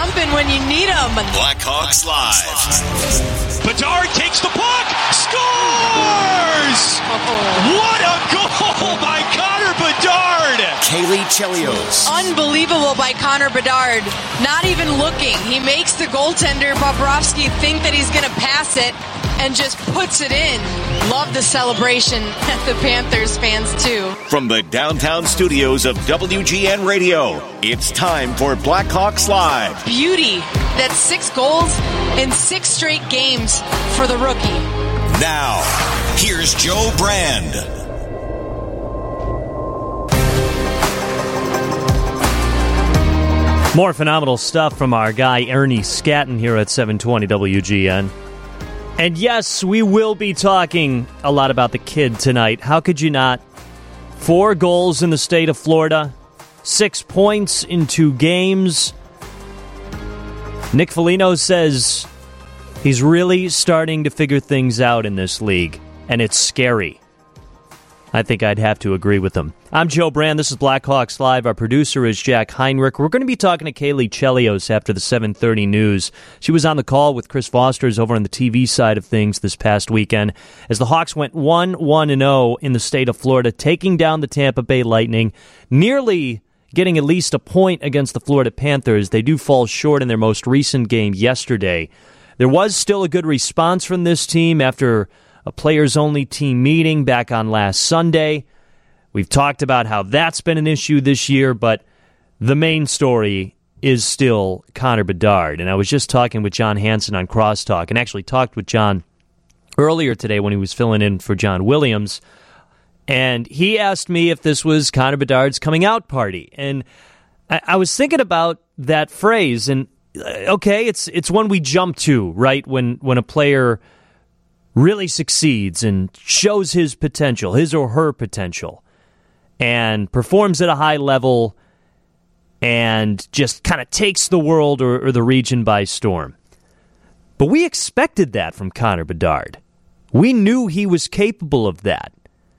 jumping when you need them. Blackhawks Live. Bedard takes the puck, scores! What a goal by Connor Bedard! Kaylee Chelios. Unbelievable by Connor Bedard. Not even looking. He makes the goaltender, Bobrovsky, think that he's going to pass it and just puts it in. Love the celebration at the Panthers fans, too. From the downtown studios of WGN Radio, it's time for Blackhawks Live. Beauty. That's 6 goals in 6 straight games for the rookie. Now, here's Joe Brand. More phenomenal stuff from our guy Ernie Scatton here at 720 WGN. And yes, we will be talking a lot about the kid tonight. How could you not? 4 goals in the state of Florida, 6 points in 2 games. Nick Foligno says he's really starting to figure things out in this league, and it's scary. I think I'd have to agree with him. I'm Joe Brand. This is Blackhawks Live. Our producer is Jack Heinrich. We're going to be talking to Kaylee Chelios after the 7:30 news. She was on the call with Chris Foster's over on the TV side of things this past weekend as the Hawks went 1-1-0 in the state of Florida, taking down the Tampa Bay Lightning, nearly getting at least a point against the Florida Panthers. They do fall short in their most recent game yesterday. There was still a good response from this team after a players-only team meeting back on last Sunday. We've talked about how that's been an issue this year, but the main story is still Connor Bedard. And I was just talking with John Hansen on Crosstalk, and actually talked with John earlier today when he was filling in for John Williams. And he asked me if this was Connor Bedard's coming out party. And I was thinking about that phrase, and okay, it's one we jump to, right? When a player really succeeds and shows his potential, his or her potential, and performs at a high level and just kind of takes the world or the region by storm. But we expected that from Connor Bedard. We knew he was capable of that.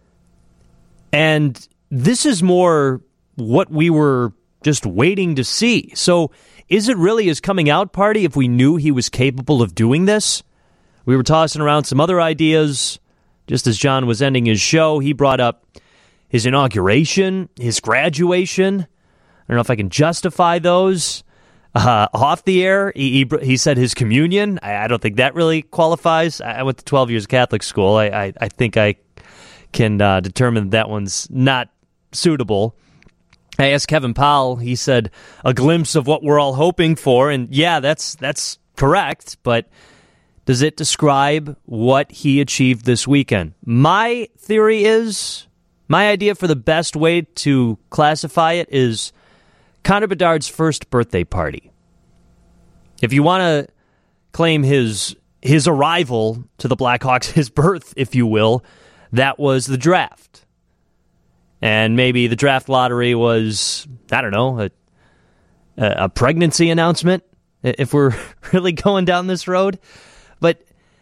And this is more what we were just waiting to see. So is it really his coming out party if we knew he was capable of doing this? We were tossing around some other ideas. Just as John was ending his show, he brought up his inauguration, his graduation. I don't know if I can justify those. Off the air, he said his communion. I don't think that really qualifies. I went to 12 years of Catholic school. I think I can determine that one's not suitable. I asked Kevin Powell. He said a glimpse of what we're all hoping for. And yeah, that's correct, but does it describe what he achieved this weekend? My theory is, my idea for the best way to classify it is Connor Bedard's first birthday party. If you want to claim his arrival to the Blackhawks, his birth, if you will, that was the draft. And maybe the draft lottery was, I don't know, a pregnancy announcement, if we're really going down this road. But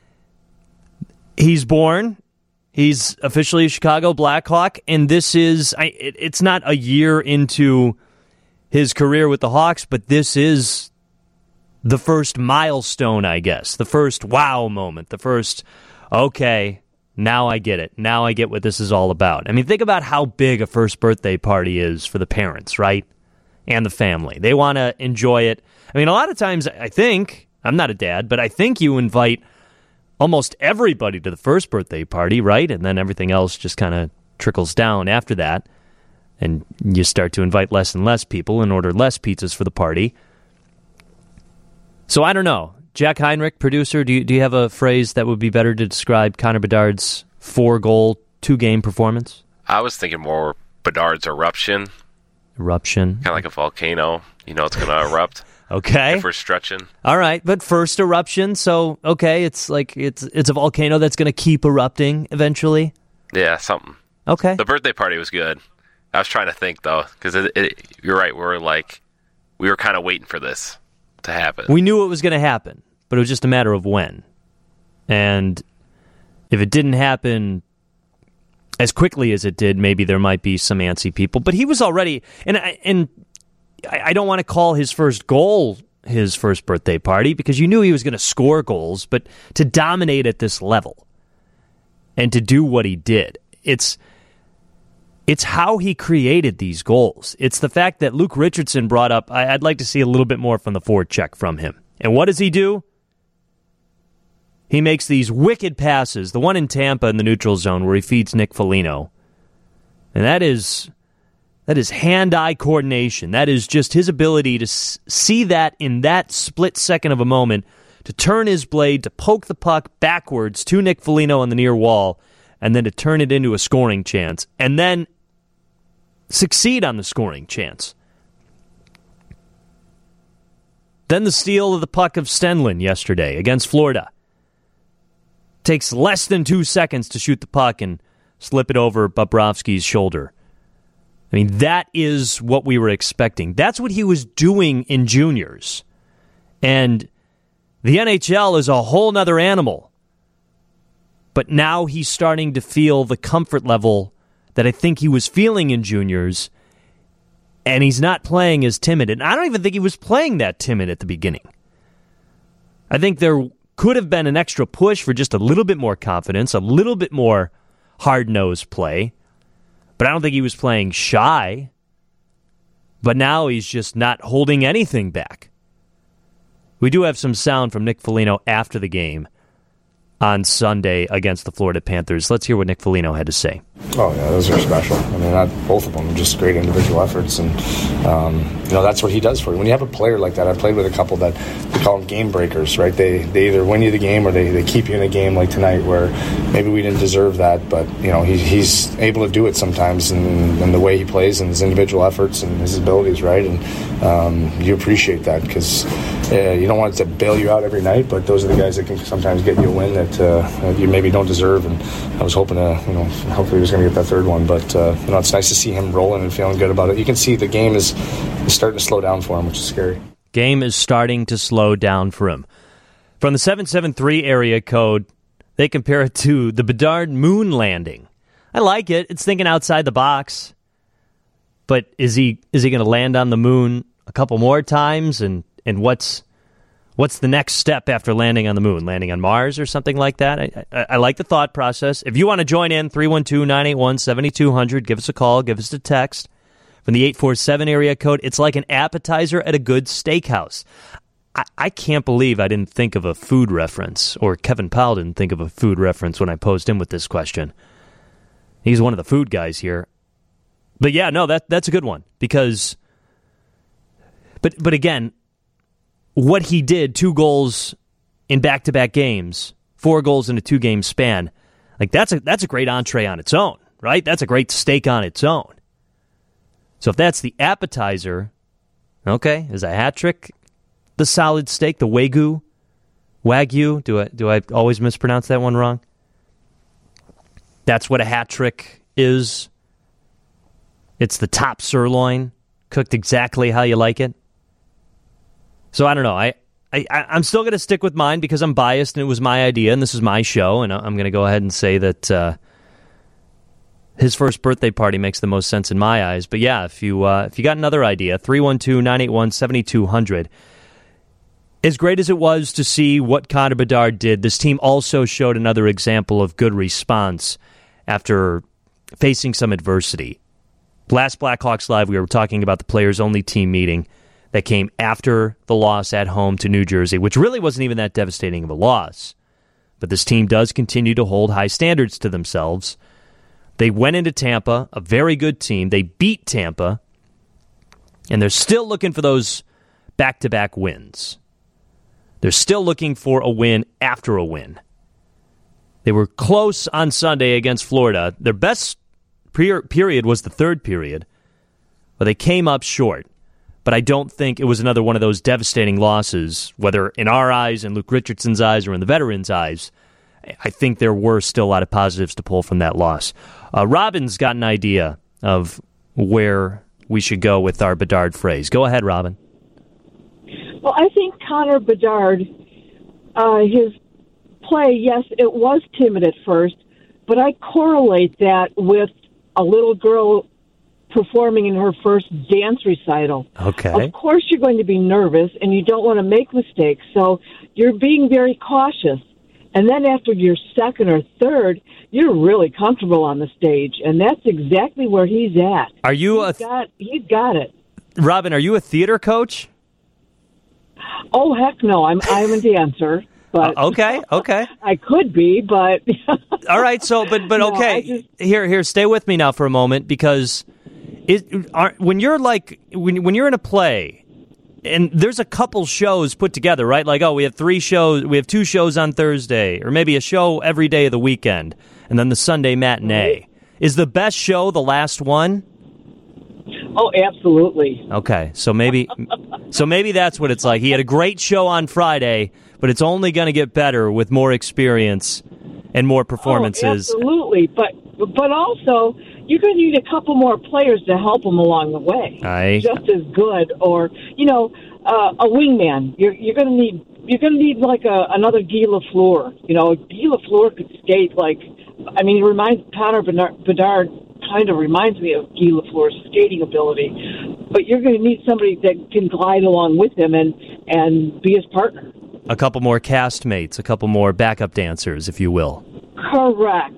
he's born. He's officially a Chicago Blackhawk, and this is, it's not a year into his career with the Hawks, but this is the first milestone, I guess. The first wow moment. The first, okay, now I get it. Now I get what this is all about. I mean, think about how big a first birthday party is for the parents, right? And the family. They want to enjoy it. I mean, a lot of times, I think, I'm not a dad, but I think you invite almost everybody to the first birthday party, right? And then everything else just kind of trickles down after that. And you start to invite less and less people and order less pizzas for the party. So I don't know. Jack Heinrich, producer, do you have a phrase that would be better to describe Connor Bedard's 4-goal, 2-game performance? I was thinking more Bedard's eruption. Eruption. Kind of like a volcano. You know it's going to erupt. Okay. If we're stretching. All right, but first eruption, so, okay, it's like it's a volcano that's going to keep erupting eventually? Yeah, something. Okay. The birthday party was good. I was trying to think, though, because you're right, we were kind of waiting for this to happen. We knew it was going to happen, but it was just a matter of when. And if it didn't happen as quickly as it did, maybe there might be some antsy people. But he was already, and I don't want to call his first goal his first birthday party because you knew he was going to score goals, but to dominate at this level and to do what he did, it's how he created these goals. It's the fact that Luke Richardson brought up, I'd like to see a little bit more from the forecheck from him. And what does he do? He makes these wicked passes, the one in Tampa in the neutral zone where he feeds Nick Foligno. And that is hand-eye coordination. That is just his ability to see that in that split second of a moment, to turn his blade, to poke the puck backwards to Nick Foligno on the near wall, and then to turn it into a scoring chance, and then succeed on the scoring chance. Then the steal of the puck of Stenlund yesterday against Florida. Takes less than 2 seconds to shoot the puck and slip it over Bobrovsky's shoulder. I mean, that is what we were expecting. That's what he was doing in juniors. And the NHL is a whole nother animal. But now he's starting to feel the comfort level that I think he was feeling in juniors, and he's not playing as timid. And I don't even think he was playing that timid at the beginning. I think there could have been an extra push for just a little bit more confidence, a little bit more hard-nosed play. But I don't think he was playing shy. But now he's just not holding anything back. We do have some sound from Nick Foligno after the game on Sunday against the Florida Panthers. Let's hear what Nick Foligno had to say. Oh, yeah, those are special. I mean, both of them are just great individual efforts, and that's what he does for you. When you have a player like that, I played with a couple that we call them game breakers, right? They either win you the game or they keep you in a game like tonight where maybe we didn't deserve that, but he's able to do it sometimes, and the way he plays and his individual efforts and his abilities, right? And you appreciate that because you don't want it to bail you out every night, but those are the guys that can sometimes get you a win that you maybe don't deserve. And I was hoping to, hopefully he was going to get that third one, but it's nice to see him rolling and feeling good about it. You can see the game is starting to slow down for him, which is scary. Game is starting to slow down for him. From the 773 area code, they compare it to the Bedard moon landing. I like it. It's thinking outside the box. But is he going to land on the moon a couple more times? And what's the next step after landing on the moon? Landing on Mars or something like that? I like the thought process. If you want to join in, 312-981-7200, give us a call, give us a text. From the 847 area code, it's like an appetizer at a good steakhouse. I can't believe I didn't think of a food reference, or Kevin Powell didn't think of a food reference when I posed him with this question. He's one of the food guys here. But yeah, no, that's a good one. Because, but again, what he did, 2 goals in back-to-back games, 4 goals in a 2-game span, like that's a great entree on its own, right? That's a great steak on its own. So if that's the appetizer, okay, is a hat trick the solid steak, the Wagyu? Do I always mispronounce that one wrong? That's what a hat trick is. It's the top sirloin, cooked exactly how you like it. So I don't know. I'm still going to stick with mine because I'm biased and it was my idea and this is my show, and I'm going to go ahead and say that his first birthday party makes the most sense in my eyes. But yeah, if you got another idea, 312-981-7200. As great as it was to see what Connor Bedard did, this team also showed another example of good response after facing some adversity. Last Blackhawks Live, we were talking about the players-only team meeting that came after the loss at home to New Jersey, which really wasn't even that devastating of a loss. But this team does continue to hold high standards to themselves. They went into Tampa, a very good team. They beat Tampa, and they're still looking for those back-to-back wins. They're still looking for a win after a win. They were close on Sunday against Florida. Their best period was the third period, but they came up short. But I don't think it was another one of those devastating losses, whether in our eyes, in Luke Richardson's eyes, or in the veterans' eyes. I think there were still a lot of positives to pull from that loss. Robin's got an idea of where we should go with our Bedard phrase. Go ahead, Robin. Well, I think Connor Bedard, his play, yes, it was timid at first, but I correlate that with a little girl performing in her first dance recital. Okay. Of course you're going to be nervous, and you don't want to make mistakes, so you're being very cautious. And then after your second or third, you're really comfortable on the stage, and that's exactly where he's at. Are you He's got it. Robin, are you a theater coach? Oh, heck no, I'm a dancer. But Okay. I could be, but All right, so but No, okay. Here, stay with me now for a moment, because when you're in a play, and there's a couple shows put together, right? Like, we have 3 shows, we have 2 shows on Thursday, or maybe a show every day of the weekend, and then the Sunday matinee. Is the best show the last one? oh, absolutely. Okay, so maybe that's what it's like. He had a great show on Friday, but it's only going to get better with more experience and more performances. Oh, absolutely, but also you're going to need a couple more players to help him along the way. Just as good, or a wingman. You're going to need like another Guy Lafleur. Guy Lafleur could skate Connor Bedard kind of reminds me of Guy Lafleur's skating ability, but you're going to need somebody that can glide along with him and be his partner. A couple more castmates, a couple more backup dancers, if you will. Correct.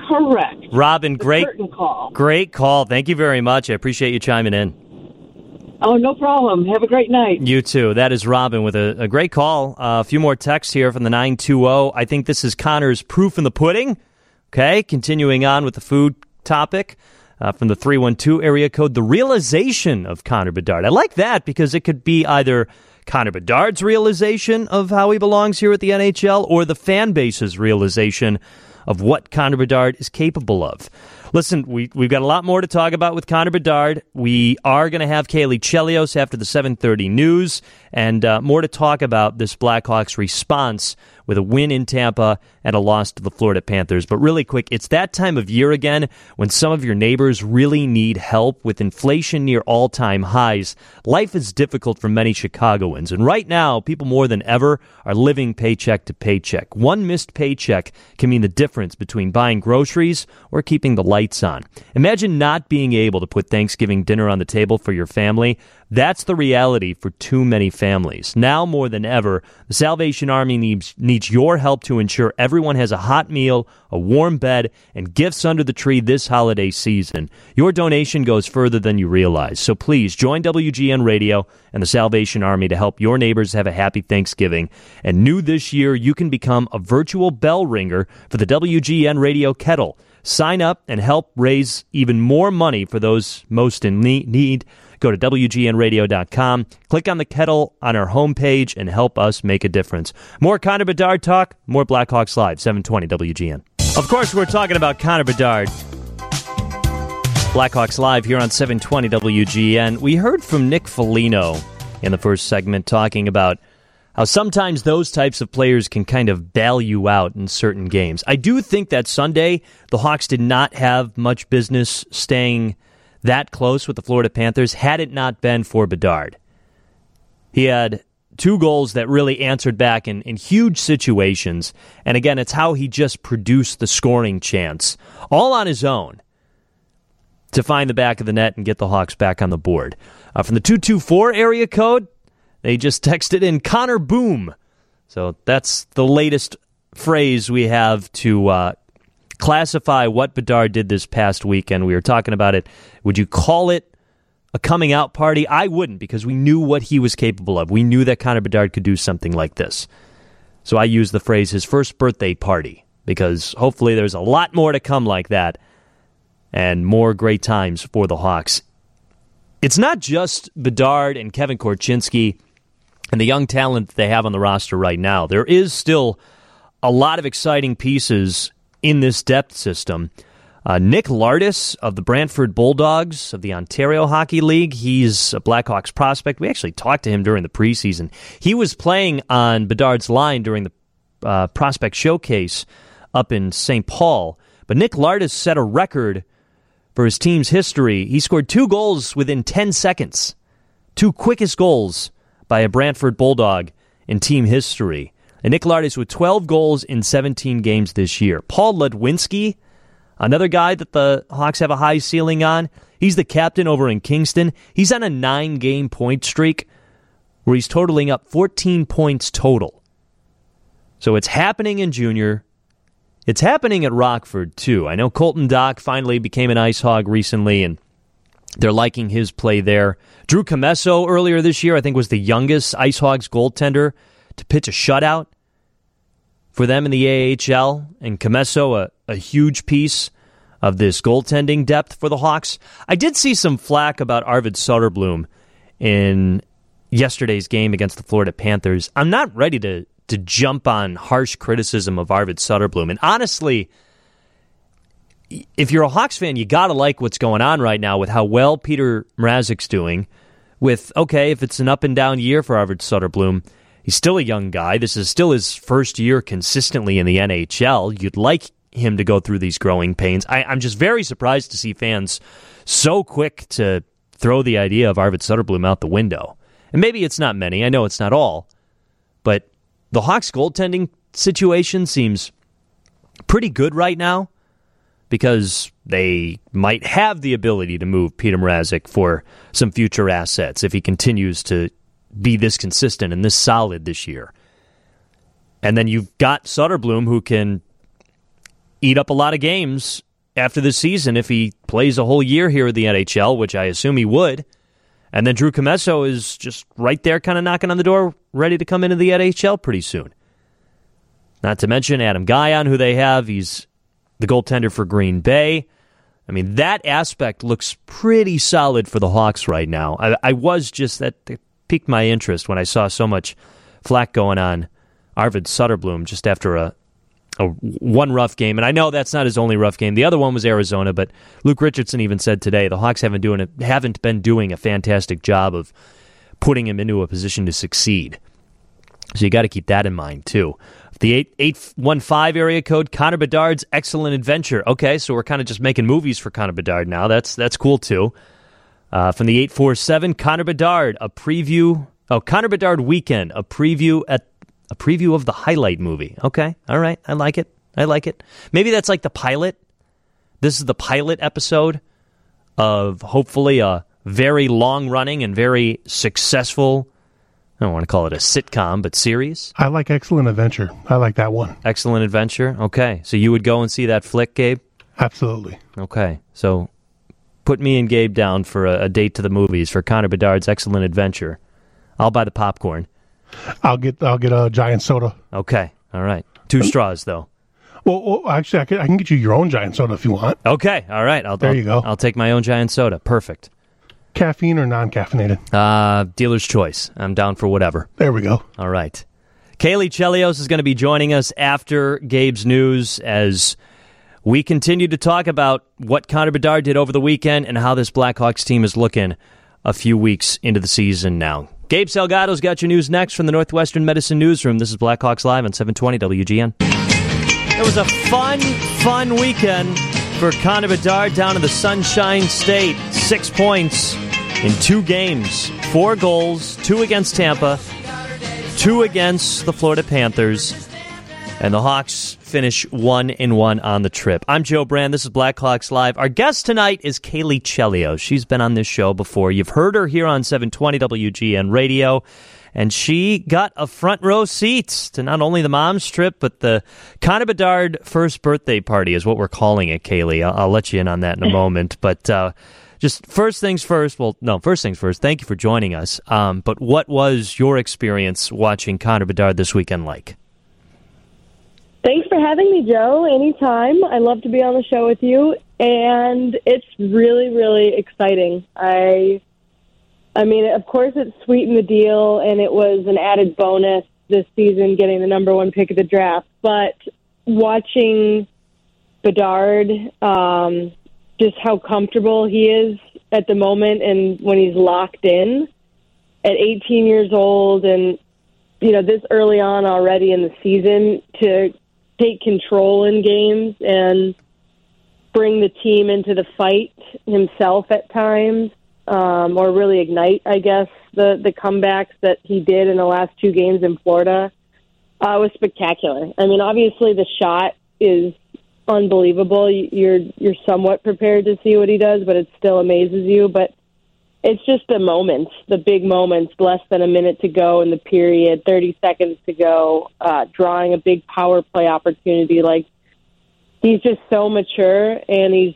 Robin, great call. Thank you very much. I appreciate you chiming in. Oh, no problem. Have a great night. You too. That is Robin with a great call. A few more texts here from the 920. I think this is Connor's proof in the pudding. Okay, continuing on with the food topic from the 312 area code, the realization of Connor Bedard. I like that because it could be either Connor Bedard's realization of how he belongs here at the NHL or the fan base's realization of what Connor Bedard is capable of. Listen, we've got a lot more to talk about with Connor Bedard. We are going to have Kaylee Chelios after the 7:30 news, and more to talk about this Blackhawks response with a win in Tampa and a loss to the Florida Panthers. But really quick, it's that time of year again when some of your neighbors really need help. With inflation near all-time highs, life is difficult for many Chicagoans. And right now, people more than ever are living paycheck to paycheck. One missed paycheck can mean the difference between buying groceries or keeping the lights on. Imagine not being able to put Thanksgiving dinner on the table for your family. That's the reality for too many families. Now more than ever, the Salvation Army needs your help to ensure everyone has a hot meal, a warm bed, and gifts under the tree this holiday season. Your donation goes further than you realize. So please join WGN Radio and the Salvation Army to help your neighbors have a happy Thanksgiving. And new this year, you can become a virtual bell ringer for the WGN Radio Kettle. Sign up and help raise even more money for those most in need. Go to WGNradio.com, click on the kettle on our homepage, and help us make a difference. More Connor Bedard talk, more Blackhawks Live, 720 WGN. Of course, we're talking about Connor Bedard. Blackhawks Live here on 720 WGN. We heard from Nick Foligno in the first segment talking about how sometimes those types of players can kind of bail you out in certain games. I do think that Sunday, the Hawks did not have much business staying that close with the Florida Panthers had it not been for Bedard. He had 2 goals that really answered back in huge situations. And again, it's how he just produced the scoring chance, all on his own, to find the back of the net and get the Hawks back on the board. From the 224 area code, they just texted in Connor Boom. So that's the latest phrase we have to classify what Bedard did this past weekend. We were talking about it. Would you call it a coming out party? I wouldn't, because we knew what he was capable of. We knew that Connor Bedard could do something like this. So I use the phrase his first birthday party, because hopefully there's a lot more to come like that and more great times for the Hawks. It's not just Bedard and Kevin Korchinski and the young talent that they have on the roster right now. There is still a lot of exciting pieces in this depth system. Nick Lardis of the Brantford Bulldogs of the Ontario Hockey League. He's a Blackhawks prospect. We actually talked to him during the preseason. He was playing on Bedard's line during the prospect showcase up in St. Paul. But Nick Lardis set a record for his team's history. He scored 2 goals within 10 seconds. 2 quickest goals by a Brantford Bulldog in team history. And Nick Lardis with 12 goals in 17 games this year. Paul Ledwinski, another guy that the Hawks have a high ceiling on. He's the captain over in Kingston. He's on a 9-game point streak where he's totaling up 14 points total. So it's happening in junior. It's happening at Rockford, too. I know Colton Dock finally became an Ice Hog recently, and they're liking his play there. Drew Comesso earlier this year, I think, was the youngest Ice Hogs goaltender to pitch a shutout for them in the AHL. And Comesso, a huge piece of this goaltending depth for the Hawks. I did see some flack about Arvid Soderblom in yesterday's game against the Florida Panthers. I'm not ready to jump on harsh criticism of Arvid Soderblom. And honestly, if you're a Hawks fan, you got to like what's going on right now with how well Peter Mrazek's doing. With, okay, if it's an up-and-down year for Arvid Soderblom, he's still a young guy. This is still his first year consistently in the NHL. You'd like him to go through these growing pains. I'm just very surprised to see fans so quick to throw the idea of Arvid Soderblom out the window. And maybe it's not many. I know it's not all. But the Hawks goaltending situation seems pretty good right now because they might have the ability to move Peter Mrazek for some future assets if he continues to be this consistent and this solid this year. And then you've got Soderblom, who can eat up a lot of games after this season if he plays a whole year here at the NHL, which I assume he would. And then Drew Comesso is just right there kind of knocking on the door, ready to come into the NHL pretty soon. Not to mention Adam Guyon, who they have. He's the goaltender for Green Bay. I mean, that aspect looks pretty solid for the Hawks right now. That piqued my interest when I saw so much flack going on Arvid Soderblom just after a one rough game. And I know that's not his only rough game. The other one was Arizona, but Luke Richardson even said today the Hawks haven't been doing a fantastic job of putting him into a position to succeed. So you got to keep that in mind, too. The 815 area code, Connor Bedard's Excellent Adventure. Okay, so we're kind of just making movies for Connor Bedard now. That's cool, too. From the 847, Connor Bedard, a preview. Oh, Connor Bedard Weekend, a preview of the highlight movie. Okay, all right, I like it. Maybe that's like the pilot. This is the pilot episode of hopefully a very long-running and very successful, I don't want to call it a sitcom, but series. I like Excellent Adventure. I like that one. Excellent Adventure? Okay, so you would go and see that flick, Gabe? Absolutely. Okay, so put me and Gabe down for a date to the movies for Connor Bedard's Excellent Adventure. I'll buy the popcorn. I'll get a giant soda. Okay, all right. 2 straws, though. Well, actually, I can get you your own giant soda if you want. Okay, all right. There you go. I'll take my own giant soda. Perfect. Caffeine or non-caffeinated? Dealer's choice. I'm down for whatever. There we go. All right. Kaylee Chelios is going to be joining us after Gabe's news as we continue to talk about what Connor Bedard did over the weekend and how this Blackhawks team is looking a few weeks into the season now. Gabe Salgado's got your news next from the Northwestern Medicine Newsroom. This is Blackhawks Live on 720 WGN. It was a fun weekend for Connor Bedard down in the Sunshine State. 6 points in 2 games. 4 goals, 2 against Tampa, 2 against the Florida Panthers. And the Hawks finish 1-1 on the trip. I'm Joe Brand. This is Blackhawks Live. Our guest tonight is Kaylee Chelios. She's been on this show before. You've heard her here on 720 WGN Radio. And she got a front row seat to not only the mom's trip, but the Connor Bedard first birthday party is what we're calling it, Kaylee. I'll let you in on that in a moment. But just first things first. Thank you for joining us. But what was your experience watching Connor Bedard this weekend like? Thanks for having me, Joe. Anytime. I love to be on the show with you. And it's really, really exciting. I mean, of course, it sweetened the deal, and it was an added bonus this season getting the number 1 pick of the draft. But watching Bedard, just how comfortable he is at the moment and when he's locked in at 18 years old and, this early on already in the season to take control in games and bring the team into the fight himself at times. Or really ignite, I guess, the comebacks that he did in the last 2 games in Florida was spectacular. I mean, obviously the shot is unbelievable. You're somewhat prepared to see what he does, but it still amazes you. But it's just the moments, the big moments, less than a minute to go in the period, 30 seconds to go, drawing a big power play opportunity. Like, he's just so mature, and he's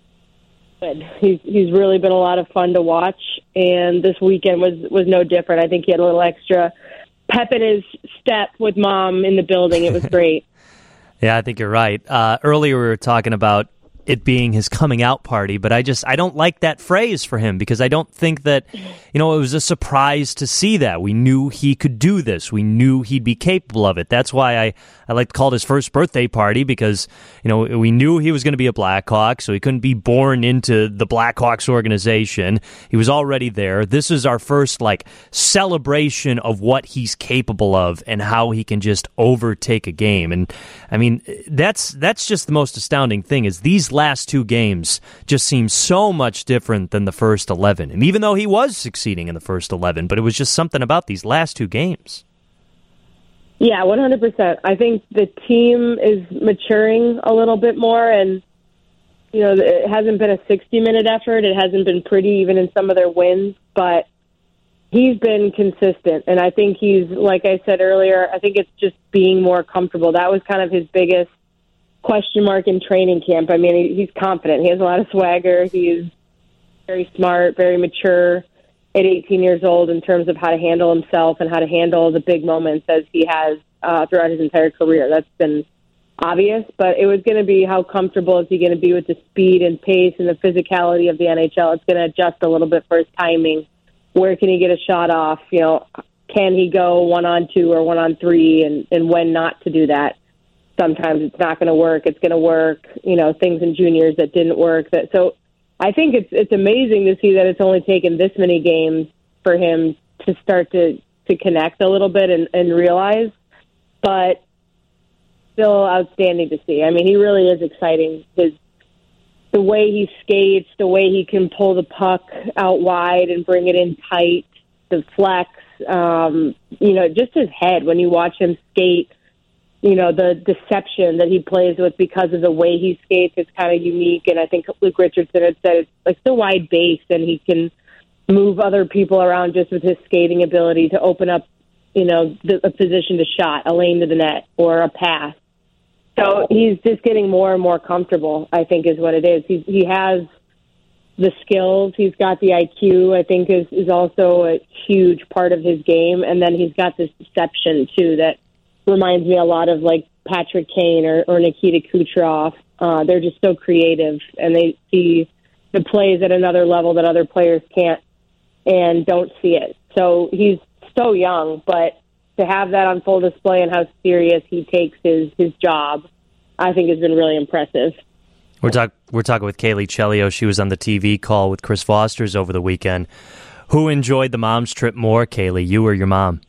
good. He's really been a lot of fun to watch, and this weekend was no different. I think he had a little extra pep in his step with Mom in the building. It was great. Yeah, I think you're right. Earlier we were talking about it being his coming out party, but I don't like that phrase for him, because I don't think that, it was a surprise to see that. We knew he could do this. We knew he'd be capable of it. That's why I like to call it his first birthday party, because, we knew he was going to be a Blackhawk, so he couldn't be born into the Blackhawks organization. He was already there. This is our first, celebration of what he's capable of and how he can just overtake a game. And, I mean, that's just the most astounding thing, is these last two games just seem so much different than the first 11. And even though he was succeeding in the first 11, but it was just something about these last two games. Yeah, 100%. I think the team is maturing a little bit more, and, it hasn't been a 60-minute effort. It hasn't been pretty even in some of their wins, but he's been consistent. And I think he's, like I said earlier, I think it's just being more comfortable. That was kind of his biggest question mark in training camp. I mean, he's confident. He has a lot of swagger. He's very smart, very mature at 18 years old in terms of how to handle himself and how to handle the big moments as he has throughout his entire career. That's been obvious, but it was going to be how comfortable is he going to be with the speed and pace and the physicality of the NHL. It's going to adjust a little bit for his timing. Where can he get a shot off? Can he go 1-on-2 or 1-on-3, and when not to do that? Sometimes it's not going to work. It's going to work. Things in juniors that didn't work. So I think it's amazing to see that it's only taken this many games for him to start to connect a little bit and realize, but still outstanding to see. I mean, he really is exciting. The way he skates, the way he can pull the puck out wide and bring it in tight, the flex, just his head when you watch him skate. The deception that he plays with because of the way he skates is kind of unique. And I think Luke Richardson had said it's like the wide base, and he can move other people around just with his skating ability to open up, a position to shot, a lane to the net, or a pass. So he's just getting more and more comfortable, I think, is what it is. He has the skills. He's got the IQ, I think, is also a huge part of his game. And then he's got this deception, too, that reminds me a lot of Patrick Kane or Nikita Kucherov. They're just so creative, and they see the plays at another level that other players can't and don't see it. So he's so young, but to have that on full display and how serious he takes his job, I think has been really impressive. We're talking with Kaylee Chelio. She was on the TV call with Chris Foster's over the weekend. Who enjoyed the mom's trip more, Kaylee, you or your mom?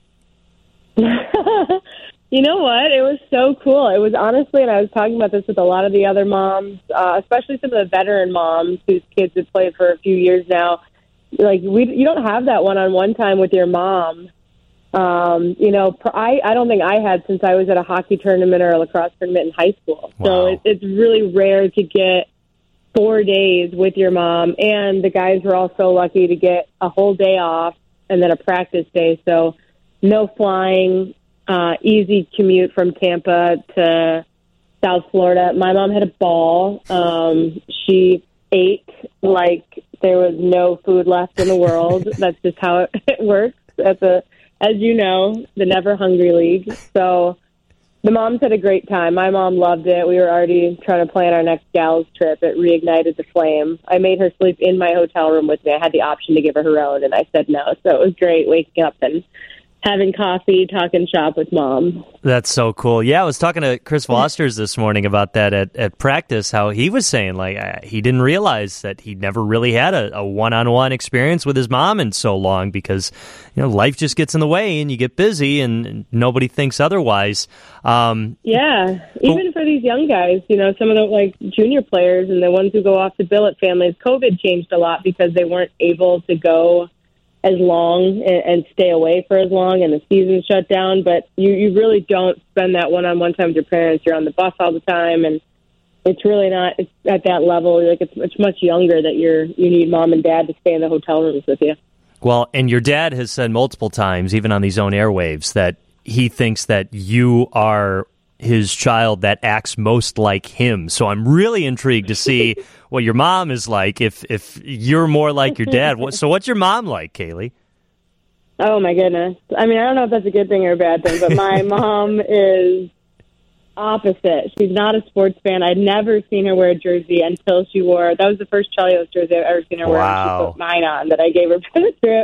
You know what? It was so cool. It was honestly, and I was talking about this with a lot of the other moms, especially some of the veteran moms whose kids have played for a few years now. You don't have that one-on-one time with your mom. I don't think I had since I was at a hockey tournament or a lacrosse tournament in high school. Wow. So it's really rare to get 4 days with your mom. And the guys were also lucky to get a whole day off and then a practice day. So no flying. Easy commute from Tampa to South Florida. My mom had a ball. She ate like there was no food left in the world. That's just how it works as you know, the Never Hungry League. So the moms had a great time. My mom loved it. We were already trying to plan our next gals trip. It reignited the flame. I made her sleep in my hotel room with me. I had the option to give her own, and I said no. So it was great waking up and having coffee, talking shop with Mom. That's so cool. Yeah, I was talking to Chris Foster's this morning about that at practice, how he was saying, he didn't realize that he never really had a one-on-one experience with his mom in so long because, life just gets in the way and you get busy and nobody thinks otherwise. Even for these young guys, some of the junior players and the ones who go off to billet families, COVID changed a lot because they weren't able to go as long and stay away for as long, and the season shut down. But you really don't spend that one-on-one time with your parents. You're on the bus all the time, and it's really not at that level. Like it's much younger that you need mom and dad to stay in the hotel rooms with you. Well, and your dad has said multiple times, even on these own airwaves, that he thinks that you are his child that acts most like him. So I'm really intrigued to see what your mom is like if you're more like your dad. So what's your mom like, Kaylee? Oh, my goodness. I mean, I don't know if that's a good thing or a bad thing, but my mom is opposite. She's not a sports fan. I'd never seen her wear a jersey until she wore, that was the first Chelios jersey I've ever seen her wear. And she put mine on that I gave her for the trip.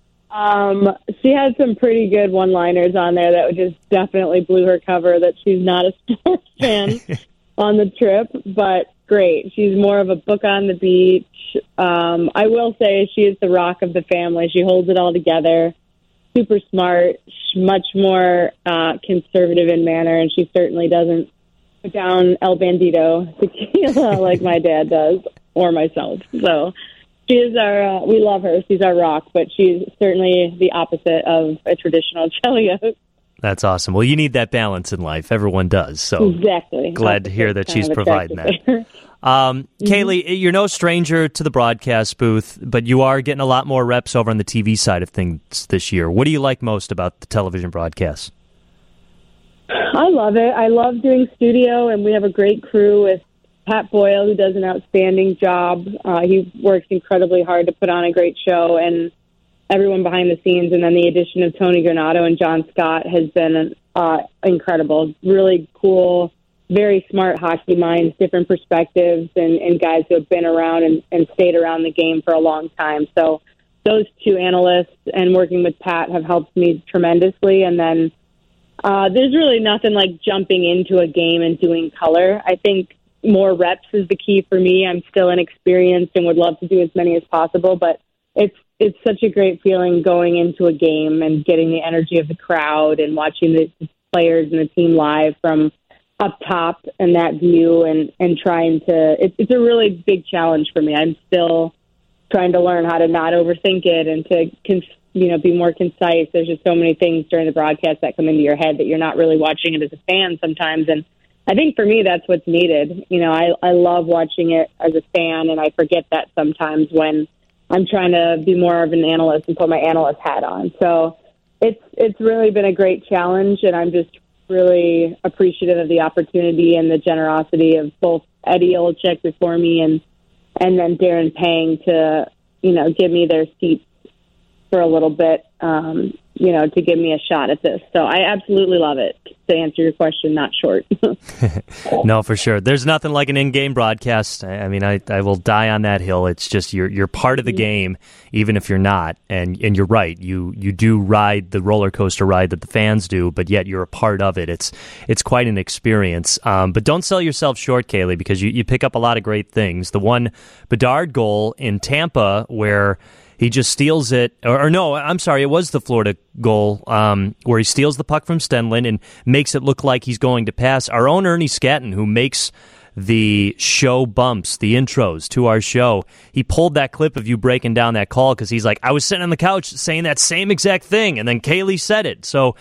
She had some pretty good one-liners on there that just definitely blew her cover that she's not a sports fan on the trip, but great. She's more of a book on the beach. I will say she is the rock of the family. She holds it all together. Super smart, much more conservative in manner, and she certainly doesn't put down El Bandito tequila like my dad does, or myself. So she is our, we love her. She's our rock, but she's certainly the opposite of a traditional Chelios. That's awesome. Well, you need that balance in life. Everyone does. So exactly. Glad to hear that she's providing that. Kaylee, you're no stranger to the broadcast booth, but you are getting a lot more reps over on the TV side of things this year. What do you like most about the television broadcasts? I love it. I love doing studio, and we have a great crew with Pat Boyle, who does an outstanding job. He works incredibly hard to put on a great show, and everyone behind the scenes. And then the addition of Tony Granato and John Scott has been incredible. Really cool, very smart hockey minds, different perspectives, and guys who have been around and stayed around the game for a long time. So those two analysts and working with Pat have helped me tremendously. And then there's really nothing like jumping into a game and doing color. I think more reps is the key for me. I'm still inexperienced and would love to do as many as possible, but it's such a great feeling going into a game and getting the energy of the crowd and watching the players and the team live from up top and that view and trying to, it's a really big challenge for me. I'm still trying to learn how to not overthink it and to, be more concise. There's just so many things during the broadcast that come into your head that you're not really watching it as a fan sometimes. And I think for me, that's what's needed. I love watching it as a fan, and I forget that sometimes when I'm trying to be more of an analyst and put my analyst hat on. So it's really been a great challenge, and I'm just really appreciative of the opportunity and the generosity of both Eddie Olczyk before me and then Darren Pang to, give me their seats for a little bit, to give me a shot at this. So I absolutely love it, to answer your question, not short. No, for sure. There's nothing like an in-game broadcast. I mean, I will die on that hill. It's just you're part of the game, even if you're not. And you're right. You do ride the roller coaster ride that the fans do, but yet you're a part of it. It's quite an experience. But don't sell yourself short, Kaylee, because you pick up a lot of great things. The one Bedard goal in Tampa where he just steals it, or no, I'm sorry, it was the Florida goal where he steals the puck from Stenlund and makes it look like he's going to pass. Our own Ernie Scatton, who makes the show bumps, the intros to our show, he pulled that clip of you breaking down that call because he's like, I was sitting on the couch saying that same exact thing, and then Kaylee said it. So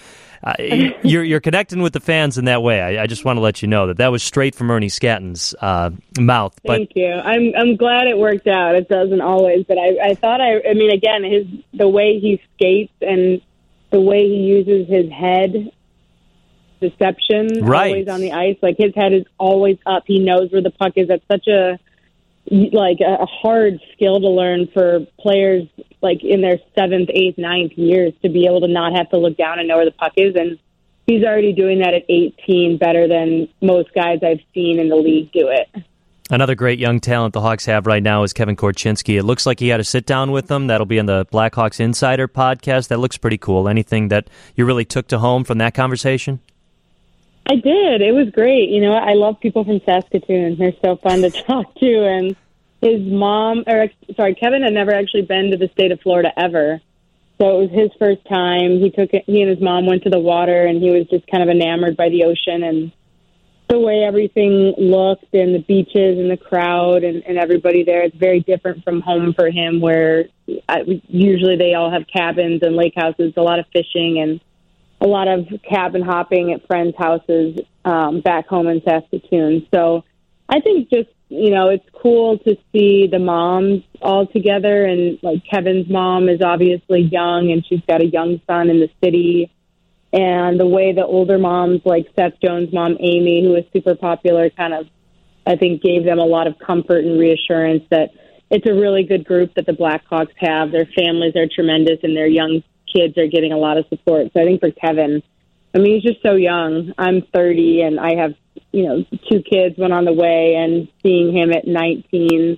you're connecting with the fans in that way. I just want to let you know that was straight from Ernie Scatton's mouth. But thank you. I'm glad it worked out. It doesn't always, but I thought again, the way he skates and the way he uses his head deception always on the ice. Like his head is always up. He knows where the puck is. That's such a hard skill to learn for players like in their 7th, 8th, 9th years to be able to not have to look down and know where the puck is. And he's already doing that at 18 better than most guys I've seen in the league do it. Another great young talent the Hawks have right now is Kevin Korchinski. It looks like he had a sit-down with them. That'll be on the Blackhawks Insider podcast. That looks pretty cool. Anything that you really took to home from that conversation? I did. It was great. I love people from Saskatoon. They're so fun to talk to. And his mom, Kevin had never actually been to the state of Florida ever. So it was his first time. He and his mom went to the water, and he was just kind of enamored by the ocean and the way everything looked and the beaches and the crowd and everybody there. It's very different from home for him, where usually they all have cabins and lake houses, a lot of fishing and a lot of cabin hopping at friends' houses back home in Saskatoon. So I think just, it's cool to see the moms all together. And, like, Kevin's mom is obviously young, and she's got a young son in the city. And the way the older moms, like Seth Jones' mom, Amy, who is super popular, kind of, I think, gave them a lot of comfort and reassurance that it's a really good group that the Blackhawks have. Their families are tremendous, and their young kids are getting a lot of support. So I think for Kevin, he's just so young. I'm 30, and I have, 2 kids, one on the way, and seeing him at 19,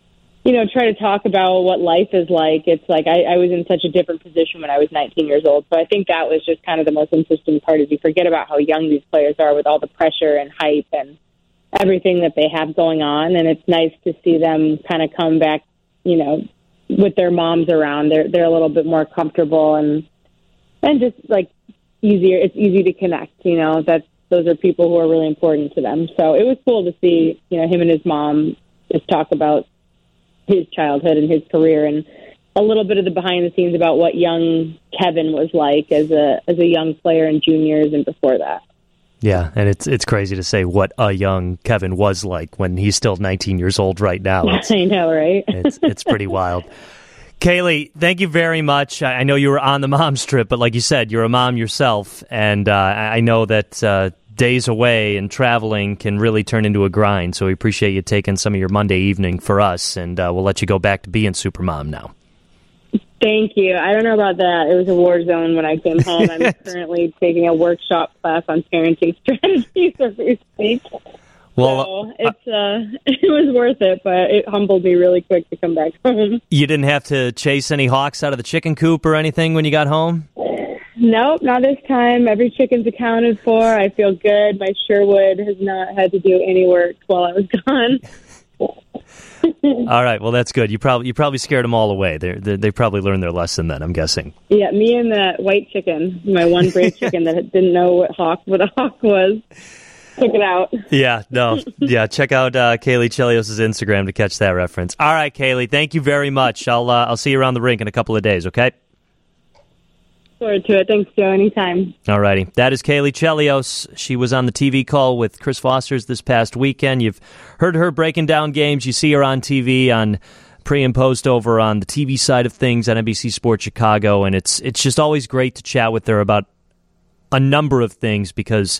try to talk about what life is like. It's like I was in such a different position when I was 19 years old. So I think that was just kind of the most interesting part, is you forget about how young these players are with all the pressure and hype and everything that they have going on. And it's nice to see them kind of come back, with their moms around. They're a little bit more comfortable and just like easier. It's easy to connect, those are people who are really important to them. So it was cool to see, him and his mom just talk about his childhood and his career, and a little bit of the behind the scenes about what young Kevin was like as a young player in juniors and before that. Yeah, and it's crazy to say what a young Kevin was like when he's still 19 years old right now. I know, right? It's pretty wild. Kaylee, thank you very much. I know you were on the mom's trip, but like you said, you're a mom yourself, and I know that days away and traveling can really turn into a grind, so we appreciate you taking some of your Monday evening for us, and we'll let you go back to being Supermom now. Thank you. I don't know about that. It was a war zone when I came home. I'm currently taking a workshop class on parenting strategies as we speak. Well, so it was worth it, but it humbled me really quick to come back home. You didn't have to chase any hawks out of the chicken coop or anything when you got home? Nope, not this time. Every chicken's accounted for. I feel good. My Sherwood has not had to do any work while I was gone. All right, well, that's good. You probably scared them all away. They probably learned their lesson then, I'm guessing. Yeah, me and that white chicken, my one brave chicken that didn't know what a hawk was, took it out. Yeah, check out Kaylee Chelios' Instagram to catch that reference. All right, Kaylee, thank you very much. I'll see you around the rink in a couple of days, okay? Forward to it. Thanks, Joe. Anytime. All righty. That is Kaylee Chelios. She was on the TV call with Chris Foster's this past weekend. You've heard her breaking down games. You see her on TV on pre and post over on the TV side of things on NBC Sports Chicago, and it's just always great to chat with her about a number of things because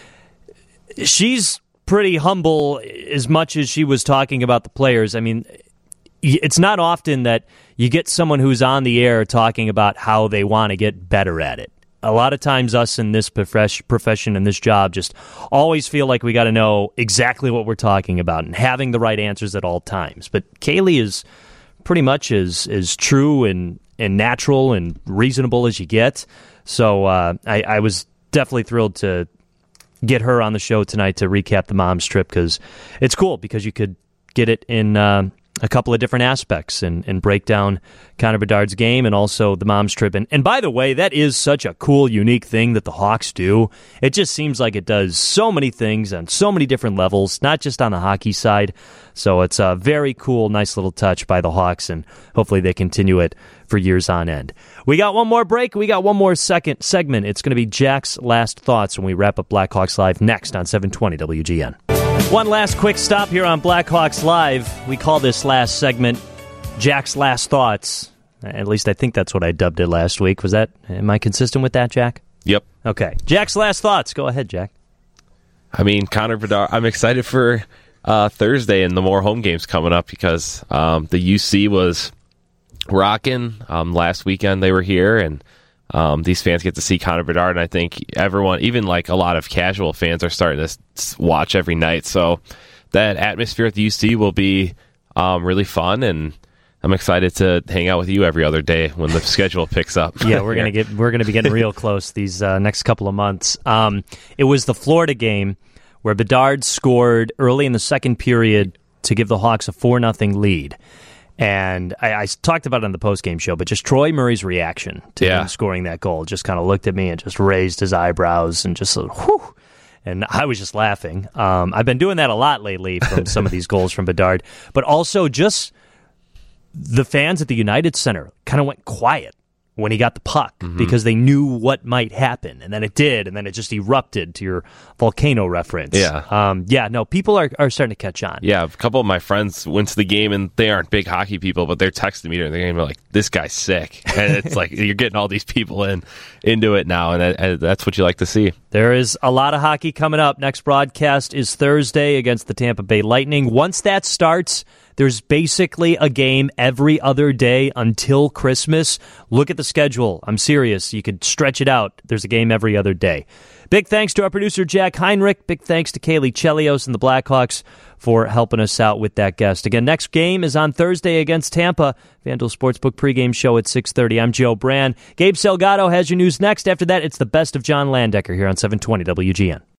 she's pretty humble as much as she was talking about the players. I mean, it's not often that you get someone who's on the air talking about how they want to get better at it. A lot of times us in this profession and this job just always feel like we got to know exactly what we're talking about and having the right answers at all times. But Kaylee is pretty much as true and natural and reasonable as you get. So I was definitely thrilled to get her on the show tonight to recap the mom's trip because it's cool because you could get it in a couple of different aspects and break down Connor Bedard's game and also the mom's trip. And by the way, that is such a cool, unique thing that the Hawks do. It just seems like it does so many things on so many different levels, not just on the hockey side. So it's a very cool, nice little touch by the Hawks, and hopefully they continue it for years on end. We got one more break. We got one more second segment. It's going to be Jack's last thoughts when we wrap up Blackhawks Live next on 720 WGN. One last quick stop here on Blackhawks Live. We call this last segment Jack's Last Thoughts. At least I think that's what I dubbed it last week. Am I consistent with that, Jack? Yep. Okay. Jack's Last Thoughts. Go ahead, Jack. I mean, Connor Bedard, I'm excited for Thursday and the more home games coming up because the UC was rocking. Last weekend they were here, and these fans get to see Connor Bedard, and I think everyone, even like a lot of casual fans, are starting to watch every night. So that atmosphere at the UC will be really fun, and I'm excited to hang out with you every other day when the schedule picks up. Yeah, we're gonna be getting real close these next couple of months. It was the Florida game where Bedard scored early in the second period to give the Hawks a 4-0 lead. And I talked about it on the postgame show, but just Troy Murray's reaction to him scoring that goal just kind of looked at me and just raised his eyebrows and just said, whew. And I was just laughing. I've been doing that a lot lately from some of these goals from Bedard. But also just the fans at the United Center kind of went quiet when he got the puck because they knew what might happen, and then it did, and then it just erupted, to your volcano reference. Yeah. People are starting to catch on. Yeah, a couple of my friends went to the game, and they aren't big hockey people, but they're texting me during the game, like, this guy's sick. And it's like, you're getting all these people into it now, and that's what you like to see. There is a lot of hockey coming up. Next broadcast is Thursday against the Tampa Bay Lightning. Once that starts, there's basically a game every other day until Christmas. Look at the schedule. I'm serious. You could stretch it out. There's a game every other day. Big thanks to our producer, Jack Heinrich. Big thanks to Kaylee Chelios and the Blackhawks for helping us out with that guest. Again, next game is on Thursday against Tampa. FanDuel Sportsbook pregame show at 6:30. I'm Joe Brand. Gabe Salgado has your news next. After that, it's the best of John Landecker here on 720 WGN.